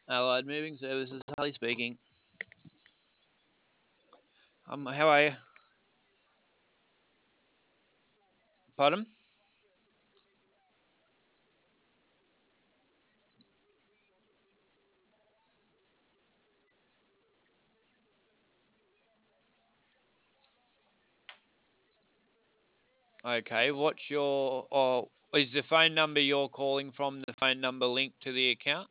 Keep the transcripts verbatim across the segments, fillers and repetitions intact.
Allied Moving Services, Harley speaking. Um, how are you? Pardon? Okay, what's your, or is the phone number you're calling from the phone number linked to the account?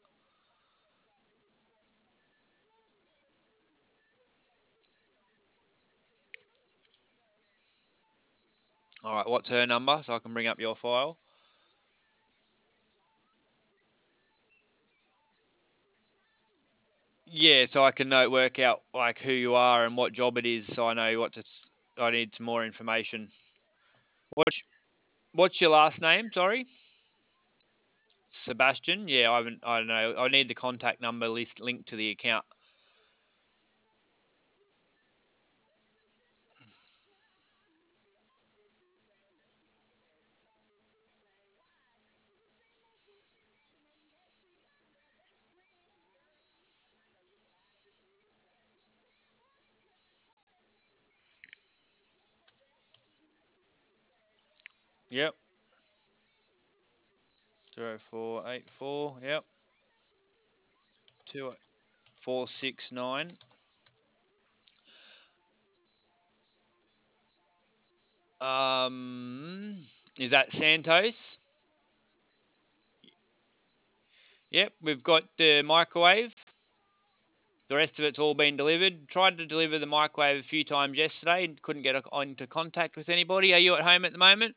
All right, what's her number so I can bring up your file? Yeah, so I can note work out like who you are and what job it is, so I know what to. s- I need some more information. What's What's your last name? Sorry, Sebastian. Yeah, I haven't. I don't know. I need the contact number list linked to the account. Yep. Zero four eight four. Yep. Two four six nine. Um, is that Santos? Yep, we've got the microwave. The rest of it's all been delivered. Tried to deliver the microwave a few times yesterday and couldn't get into contact with anybody. Are you at home at the moment?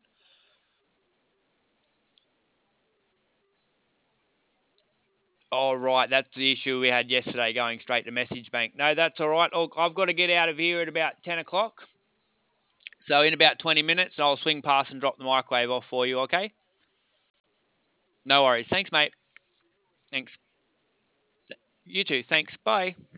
Oh, right. That's the issue we had yesterday going straight to message bank. No, that's all right. Oh, I've got to get out of here at about ten o'clock. So, in about twenty minutes, I'll swing past and drop the microwave off for you, okay? No worries. Thanks, mate. Thanks. You too. Thanks. Bye.